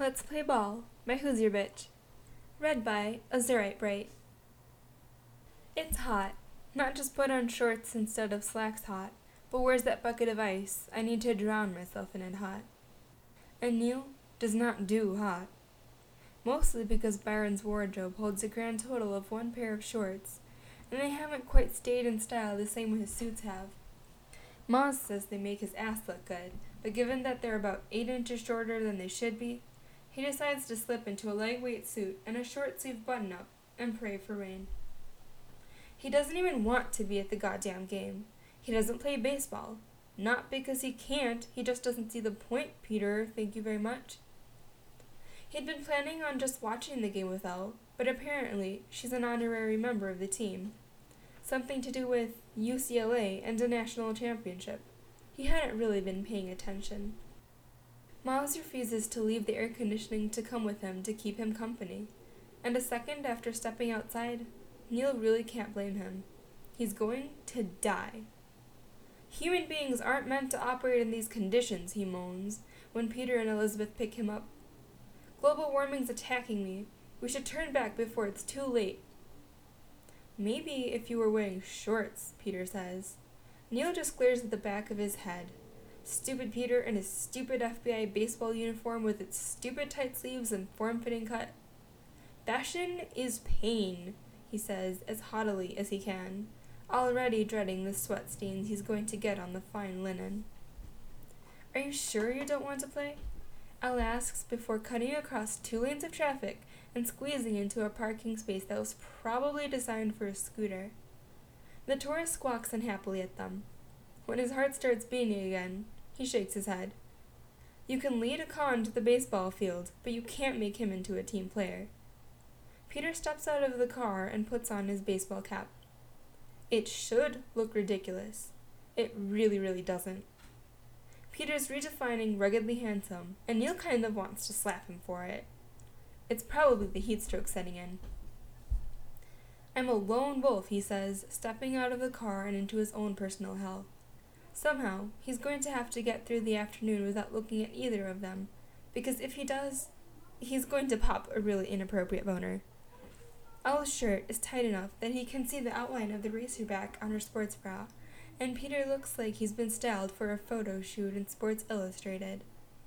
Let's Play Ball by Who's Your Bitch? Read by Azurite Bright. It's hot. Not just put on shorts instead of slacks hot, but where's that bucket of ice? I need to drown myself in it hot. And Neil does not do hot. Mostly because Byron's wardrobe holds a grand total of one pair of shorts, and they haven't quite stayed in style the same way his suits have. Moz says they make his ass look good, but given that they're about 8 inches shorter than they should be, he decides to slip into a lightweight suit and a short-sleeve button-up and pray for rain. He doesn't even want to be at the goddamn game. He doesn't play baseball. Not because he can't, he just doesn't see the point, Peter, thank you very much. He'd been planning on just watching the game with Elle, but apparently she's an honorary member of the team. Something to do with UCLA and a national championship. He hadn't really been paying attention. Miles refuses to leave the air conditioning to come with him to keep him company, and a second after stepping outside, Neil really can't blame him. He's going to die. Human beings aren't meant to operate in these conditions, he moans, when Peter and Elizabeth pick him up. Global warming's attacking me. We should turn back before it's too late. Maybe if you were wearing shorts, Peter says. Neil just glares at the back of his head. Stupid Peter in his stupid FBI baseball uniform with its stupid tight sleeves and form-fitting cut. Fashion is pain, he says as haughtily as he can, already dreading the sweat stains he's going to get on the fine linen. Are you sure you don't want to play? Elle asks before cutting across 2 lanes of traffic and squeezing into a parking space that was probably designed for a scooter. The tourist squawks unhappily at them. When his heart starts beating again, he shakes his head. You can lead a con to the baseball field, but you can't make him into a team player. Peter steps out of the car and puts on his baseball cap. It should look ridiculous. It really, really doesn't. Peter's redefining ruggedly handsome, and Neil kind of wants to slap him for it. It's probably the heat stroke setting in. I'm a lone wolf, he says, stepping out of the car and into his own personal hell. Somehow, he's going to have to get through the afternoon without looking at either of them, because if he does, he's going to pop a really inappropriate boner. Elle's shirt is tight enough that he can see the outline of the racerback on her sports bra, and Peter looks like he's been styled for a photo shoot in Sports Illustrated.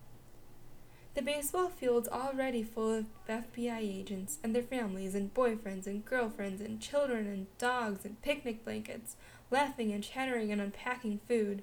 The baseball field's already full of FBI agents and their families and boyfriends and girlfriends and children and dogs and picnic blankets, laughing and chattering and unpacking food.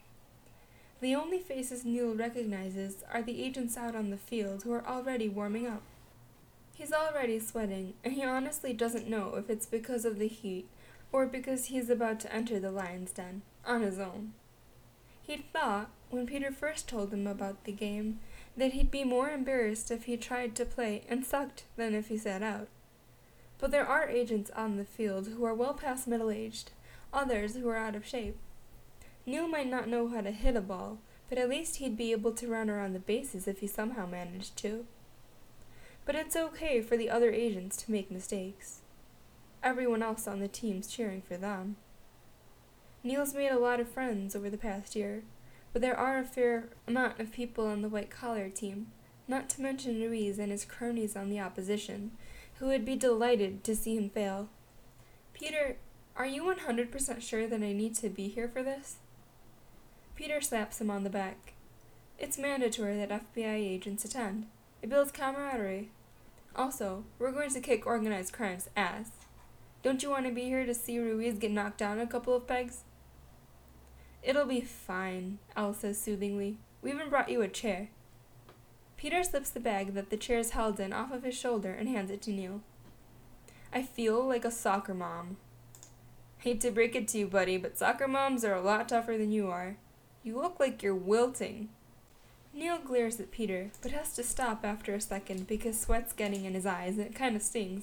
The only faces Neil recognizes are the agents out on the field who are already warming up. He's already sweating, and he honestly doesn't know if it's because of the heat or because he's about to enter the lion's den on his own. He'd thought, when Peter first told him about the game, that he'd be more embarrassed if he tried to play and sucked than if he sat out. But there are agents on the field who are well past middle-aged, others who are out of shape. Neil might not know how to hit a ball, but at least he'd be able to run around the bases if he somehow managed to. But it's okay for the other agents to make mistakes. Everyone else on the team's cheering for them. Neil's made a lot of friends over the past year, but there are a fair amount of people on the white-collar team, not to mention Ruiz and his cronies on the opposition, who would be delighted to see him fail. Peter, are you 100% sure that I need to be here for this? Peter slaps him on the back. It's mandatory that FBI agents attend. It builds camaraderie. Also, we're going to kick organized crime's ass. Don't you want to be here to see Ruiz get knocked down a couple of pegs? It'll be fine, Elle says soothingly. We even brought you a chair. Peter slips the bag that the chair is held in off of his shoulder and hands it to Neil. I feel like a soccer mom. Hate to break it to you, buddy, but soccer moms are a lot tougher than you are. You look like you're wilting. Neil glares at Peter, but has to stop after a second because sweat's getting in his eyes and it kind of stings.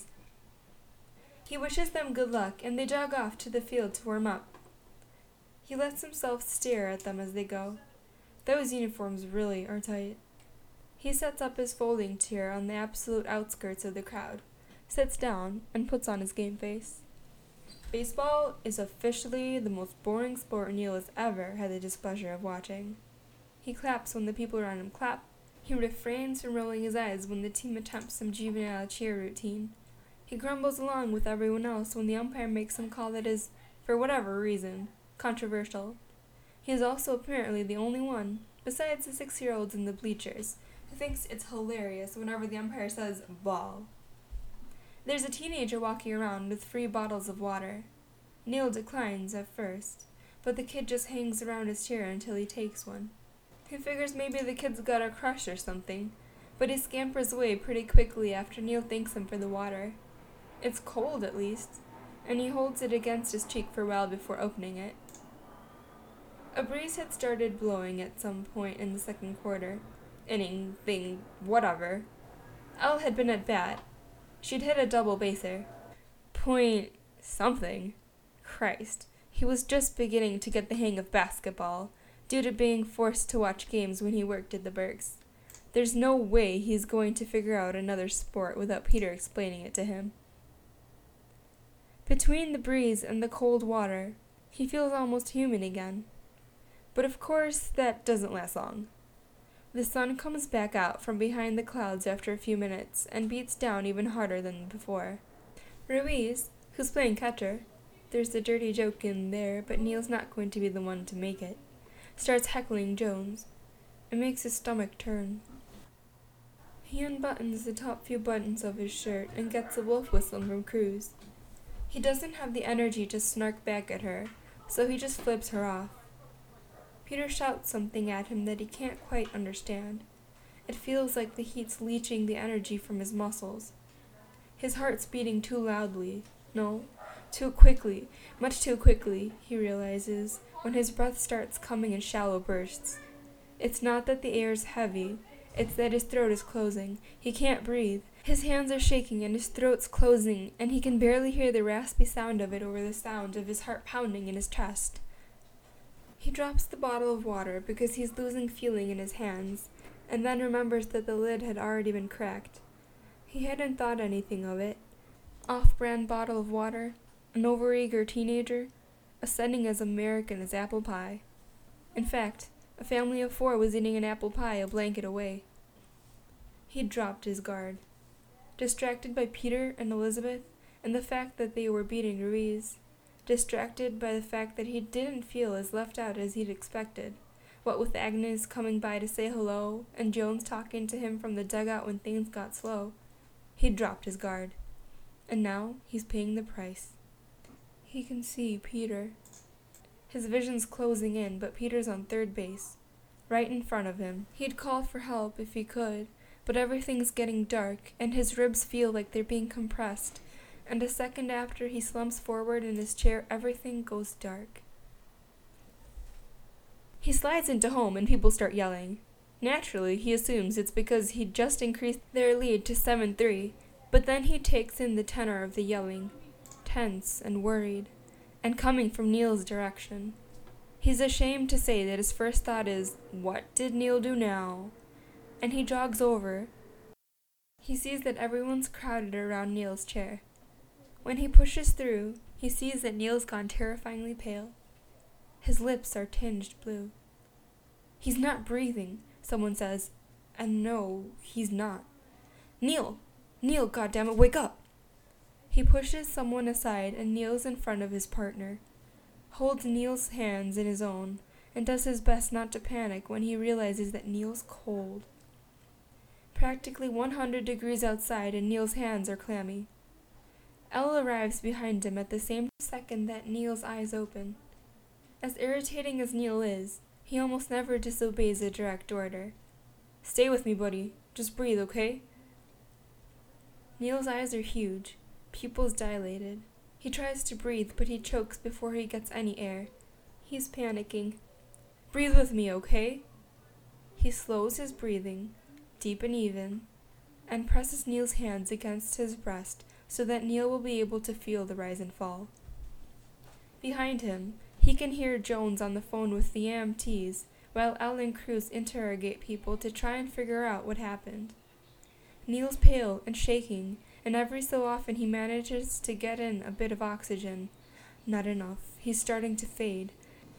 He wishes them good luck, and they jog off to the field to warm up. He lets himself stare at them as they go. Those uniforms really are tight. He sets up his folding chair on the absolute outskirts of the crowd, sits down, and puts on his game face. Baseball is officially the most boring sport Neil has ever had the displeasure of watching. He claps when the people around him clap, He refrains from rolling his eyes when the team attempts some juvenile cheer routine. He grumbles along with everyone else when the umpire makes him call that is, for whatever reason, controversial. He is also apparently the only one, besides the 6-year-olds in the bleachers, who thinks it's hilarious whenever the umpire says ball. There's a teenager walking around with free bottles of water. Neil declines at first, but the kid just hangs around his chair until he takes one. He figures maybe the kid's got a crush or something, but he scampers away pretty quickly after Neil thanks him for the water. It's cold, at least, and he holds it against his cheek for a while before opening it. A breeze had started blowing at some point in the second quarter. Inning, thing, whatever. Elle had been at bat. She'd hit a double baser. Point something. Christ, he was just beginning to get the hang of basketball, due to being forced to watch games when he worked at the Berks. There's no way he's going to figure out another sport without Peter explaining it to him. Between the breeze and the cold water, he feels almost human again. But of course, that doesn't last long. The sun comes back out from behind the clouds after a few minutes and beats down even harder than before. Ruiz, who's playing catcher, there's a dirty joke in there, but Neil's not going to be the one to make it, starts heckling Jones. It makes his stomach turn. He unbuttons the top few buttons of his shirt and gets a wolf whistle from Cruz. He doesn't have the energy to snark back at her, so he just flips her off. Peter shouts something at him that he can't quite understand. It feels like the heat's leaching the energy from his muscles. His heart's beating too loudly. No, too quickly, much too quickly, he realizes, when his breath starts coming in shallow bursts. It's not that the air's heavy, it's that his throat is closing. He can't breathe. His hands are shaking and his throat's closing, and he can barely hear the raspy sound of it over the sound of his heart pounding in his chest. He drops the bottle of water because he's losing feeling in his hands, and then remembers that the lid had already been cracked. He hadn't thought anything of it. Off-brand bottle of water, an overeager teenager, a setting as American as apple pie. In fact, a family of 4 was eating an apple pie a blanket away. He'd dropped his guard. Distracted by Peter and Elizabeth and the fact that they were beating Ruiz. Distracted by the fact that he didn't feel as left out as he'd expected, what with Agnes coming by to say hello and Jones talking to him from the dugout when things got slow. He'd dropped his guard. And now he's paying the price. He can see Peter. His vision's closing in, but Peter's on third base, right in front of him. He'd call for help if he could, but everything's getting dark, and his ribs feel like they're being compressed, and a second after he slumps forward in his chair, everything goes dark. He slides into home, and people start yelling. Naturally, he assumes it's because he'd just increased their lead to 7-3, but then he takes in the tenor of the yelling, tense and worried, and coming from Neil's direction. He's ashamed to say that his first thought is, "What did Neil do now?" And he jogs over. He sees that everyone's crowded around Neil's chair. When he pushes through, he sees that Neil's gone terrifyingly pale. His lips are tinged blue. "He's not breathing," someone says, and no, he's not. "Neil! Neil, goddammit, wake up!" He pushes someone aside and kneels in front of his partner, holds Neil's hands in his own, and does his best not to panic when he realizes that Neil's cold. Practically 100 degrees outside and Neil's hands are clammy. Elle arrives behind him at the same second that Neil's eyes open. As irritating as Neil is, he almost never disobeys a direct order. "Stay with me, buddy. Just breathe, okay?" Neil's eyes are huge, pupils dilated. He tries to breathe, but he chokes before he gets any air. He's panicking. "Breathe with me, okay?" He slows his breathing, deep and even, and presses Neil's hands against his breast so that Neil will be able to feel the rise and fall. Behind him, he can hear Jones on the phone with the EMTs, while Elle and Cruz interrogate people to try and figure out what happened. Neil's pale and shaking, and every so often he manages to get in a bit of oxygen. Not enough. He's starting to fade.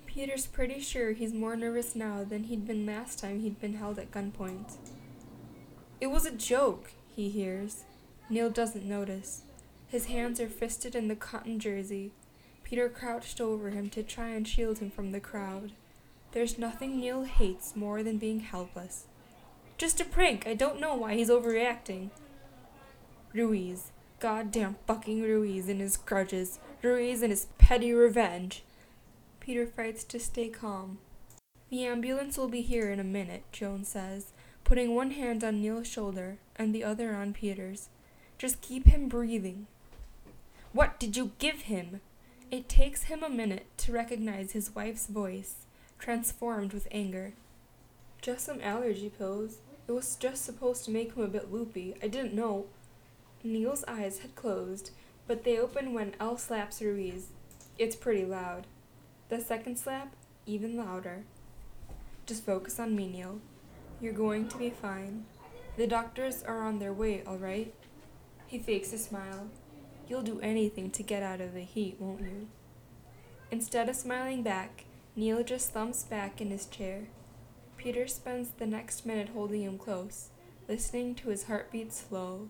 Peter's pretty sure he's more nervous now than he'd been last time he'd been held at gunpoint. "It was a joke," he hears. Neil doesn't notice. His hands are fisted in the cotton jersey. Peter crouched over him to try and shield him from the crowd. There's nothing Neil hates more than being helpless. "Just a prank. I don't know why he's overreacting." Ruiz. Goddamn fucking Ruiz and his grudges. Ruiz and his petty revenge. Peter fights to stay calm. "The ambulance will be here in a minute," Jones says, putting one hand on Neil's shoulder and the other on Peter's. "Just keep him breathing." "What did you give him?" It takes him a minute to recognize his wife's voice, transformed with anger. "Just some allergy pills. It was just supposed to make him a bit loopy. I didn't know." Neil's eyes had closed, but they open when El slaps Ruiz. It's pretty loud. The second slap, even louder. "Just focus on me, Neil. You're going to be fine. The doctors are on their way, all right?" He fakes a smile. "You'll do anything to get out of the heat, won't you?" Instead of smiling back, Neil just thumps back in his chair. Peter spends the next minute holding him close, listening to his heartbeat slow.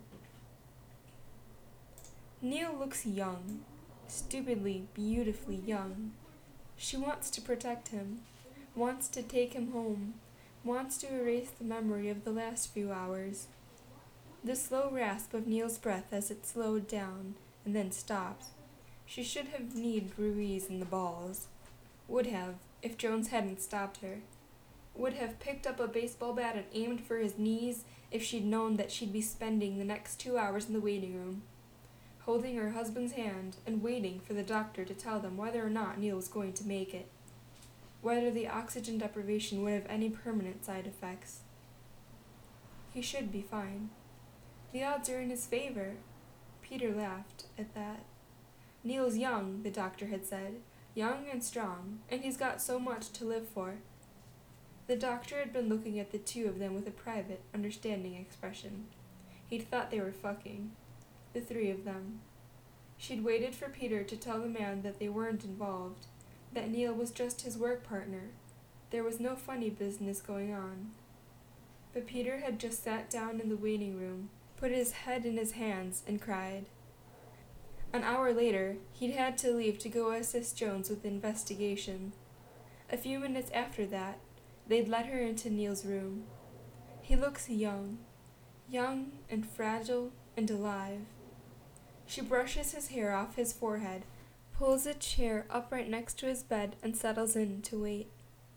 Neil looks young, stupidly, beautifully young. She wants to protect him, wants to take him home, wants to erase the memory of the last few hours. The slow rasp of Neil's breath as it slowed down and then stopped. She should have kneed Ruiz in the balls. Would have, if Jones hadn't stopped her. Would have picked up a baseball bat and aimed for his knees if she'd known that she'd be spending the next 2 hours in the waiting room, holding her husband's hand and waiting for the doctor to tell them whether or not Neil was going to make it, whether the oxygen deprivation would have any permanent side effects. He should be fine. The odds are in his favor. Peter laughed at that. Neil's young, the doctor had said, young and strong, and he's got so much to live for. The doctor had been looking at the two of them with a private, understanding expression. He'd thought they were fucking. The three of them. She'd waited for Peter to tell the man that they weren't involved, that Neil was just his work partner. There was no funny business going on. But Peter had just sat down in the waiting room, put his head in his hands, and cried. An hour later, he'd had to leave to go assist Jones with the investigation. A few minutes after that, they'd let her into Neil's room. He looks young and fragile and alive. She brushes his hair off his forehead, pulls a chair up right next to his bed, and settles in to wait.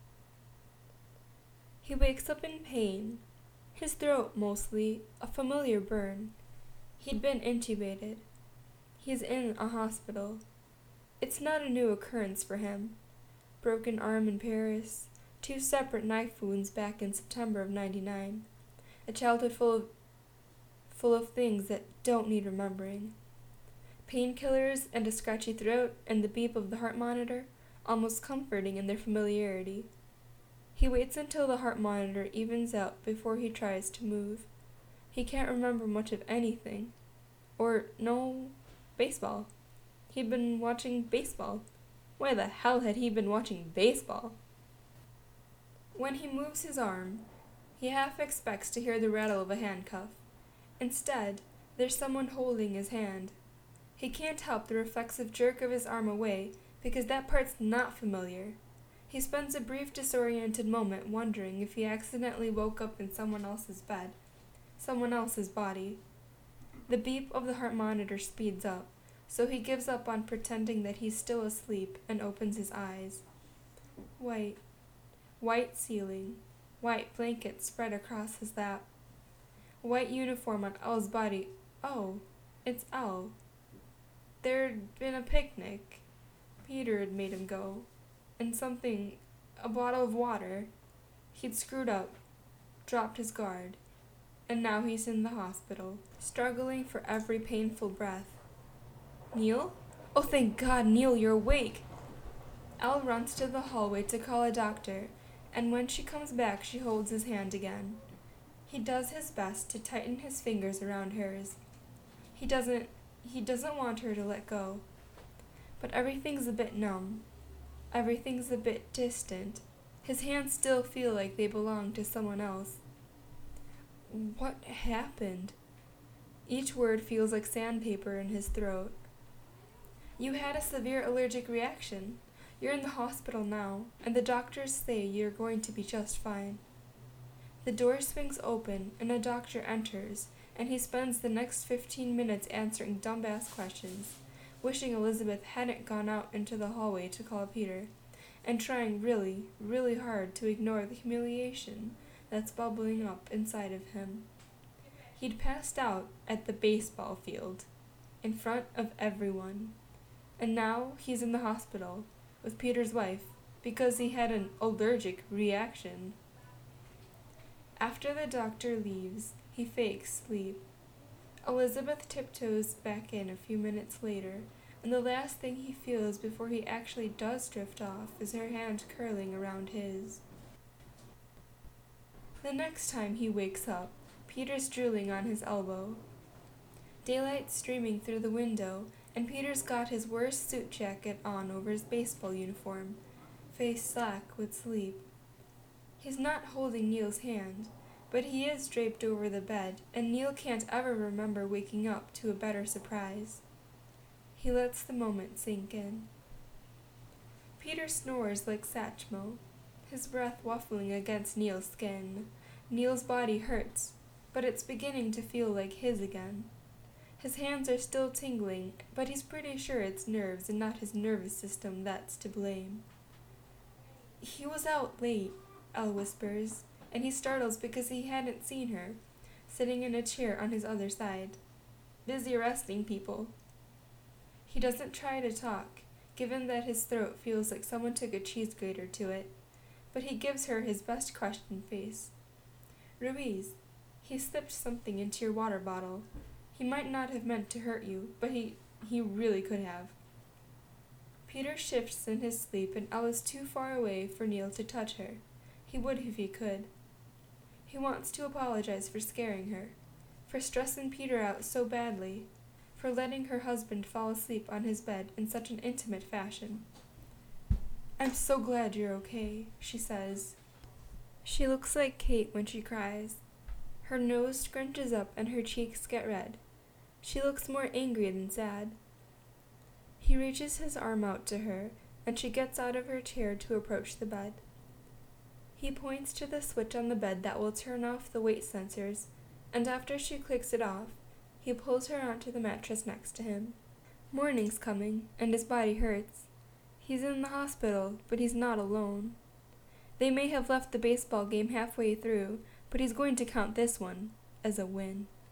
He wakes up in pain. His throat, mostly, a familiar burn. He'd been intubated. He's in a hospital. It's not a new occurrence for him. Broken arm in Paris, 2 separate knife wounds back in September of '99. A childhood full of things that don't need remembering. Painkillers and a scratchy throat and the beep of the heart monitor, almost comforting in their familiarity. He waits until the heart monitor evens out before he tries to move. He can't remember much of anything. Baseball. He'd been watching baseball. Why the hell had he been watching baseball? When he moves his arm, he half expects to hear the rattle of a handcuff. Instead, there's someone holding his hand. He can't help the reflexive jerk of his arm away because that part's not familiar. He spends a brief disoriented moment wondering if he accidentally woke up in someone else's bed, someone else's body. The beep of the heart monitor speeds up, so he gives up on pretending that he's still asleep and opens his eyes. White ceiling, white blanket spread across his lap, white uniform on Elle's body. Oh, it's Elle. There'd been a picnic. Peter had made him go. And something, a bottle of water. He'd screwed up, dropped his guard, and now he's in the hospital, struggling for every painful breath. Neil? Oh, thank God, Neil, you're awake! Elle runs to the hallway to call a doctor, and when she comes back, she holds his hand again. He does his best to tighten his fingers around hers. He doesn't want her to let go. But everything's a bit numb. Everything's a bit distant. His hands still feel like they belong to someone else. What happened? Each word feels like sandpaper in his throat. You had a severe allergic reaction. You're in the hospital now, and the doctors say you're going to be just fine. The door swings open, and a doctor enters, and he spends the next 15 minutes answering dumbass questions, wishing Elizabeth hadn't gone out into the hallway to call Peter, and trying really, really hard to ignore the humiliation that's bubbling up inside of him. He'd passed out at the baseball field, in front of everyone, and now he's in the hospital with Peter's wife because he had an allergic reaction. After the doctor leaves, he fakes sleep. Elizabeth tiptoes back in a few minutes later, and the last thing he feels before he actually does drift off is her hand curling around his. The next time he wakes up, Peter's drooling on his elbow. Daylight's streaming through the window, and Peter's got his worst suit jacket on over his baseball uniform, face slack with sleep. He's not holding Neil's hand, but he is draped over the bed, and Neil can't ever remember waking up to a better surprise. He lets the moment sink in. Peter snores like Satchmo, his breath waffling against Neil's skin. Neil's body hurts, but it's beginning to feel like his again. His hands are still tingling, but he's pretty sure it's nerves and not his nervous system that's to blame. He was out late, Elle whispers, and he startles because he hadn't seen her, sitting in a chair on his other side, busy arresting people. He doesn't try to talk, given that his throat feels like someone took a cheese grater to it, but he gives her his best question face. Ruiz, he slipped something into your water bottle. He might not have meant to hurt you, but he really could have. Peter shifts in his sleep, and Elle is too far away for Neil to touch her. He would if he could. He wants to apologize for scaring her, for stressing Peter out so badly, for letting her husband fall asleep on his bed in such an intimate fashion. I'm so glad you're okay, she says. She looks like Kate when she cries. Her nose scrunches up and her cheeks get red. She looks more angry than sad. He reaches his arm out to her, and she gets out of her chair to approach the bed. He points to the switch on the bed that will turn off the weight sensors, and after she clicks it off, he pulls her onto the mattress next to him. Morning's coming, and his body hurts. He's in the hospital, but he's not alone. They may have left the baseball game halfway through, but he's going to count this one as a win.